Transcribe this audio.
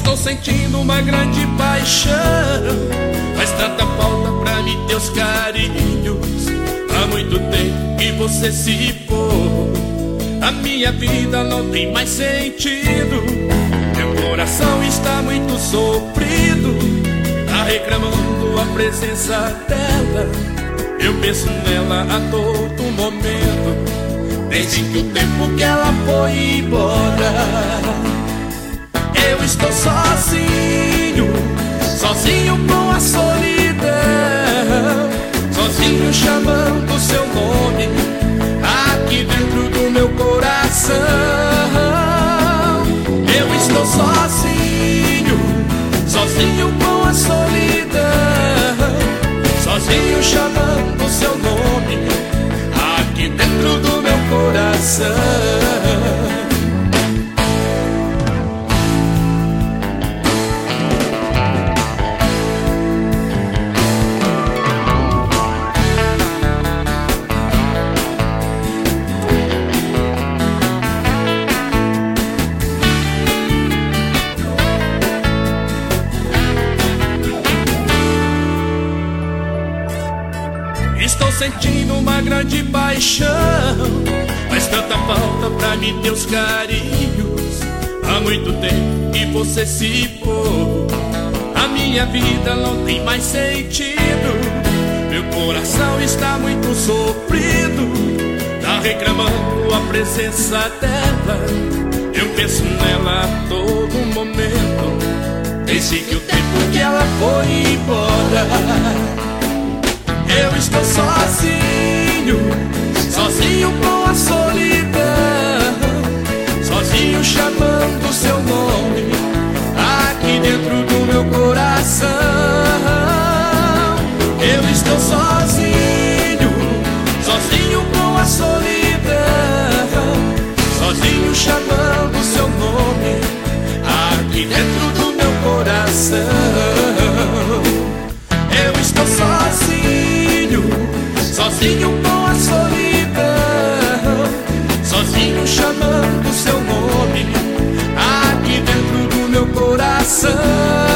Estou sentindo uma grande paixão, faz tanta falta pra mim teus carinhos. Há muito tempo que você se foi, a minha vida não tem mais sentido. Meu coração está muito sofrido, tá reclamando a presença dela. Eu penso nela a todo momento, desde que o tempo que ela foi embora. Eu estou sozinho, sozinho com a solidão, sozinho chamando o seu nome aqui dentro do meu coração. Eu estou sozinho, sozinho com a solidão, sozinho chamando o seu nome aqui dentro do meu coração. Estou sentindo uma grande paixão, faz tanta falta pra mim teus carinhos. Há muito tempo que você se foi, a minha vida não tem mais sentido. Meu coração está muito sofrido, tá reclamando a presença dela. Eu penso nela a todo momento, desde que o tempo que ela foi embora. Eu estou sozinho, sozinho com a solidão, sozinho chamando o seu nome aqui dentro do meu coração. Eu estou sozinho, sozinho com a solidão, sozinho chamando o seu nome aqui dentro do meu coração. Eu estou sozinho, sozinho com a solidão, sozinho chamando o seu nome aqui dentro do meu coração.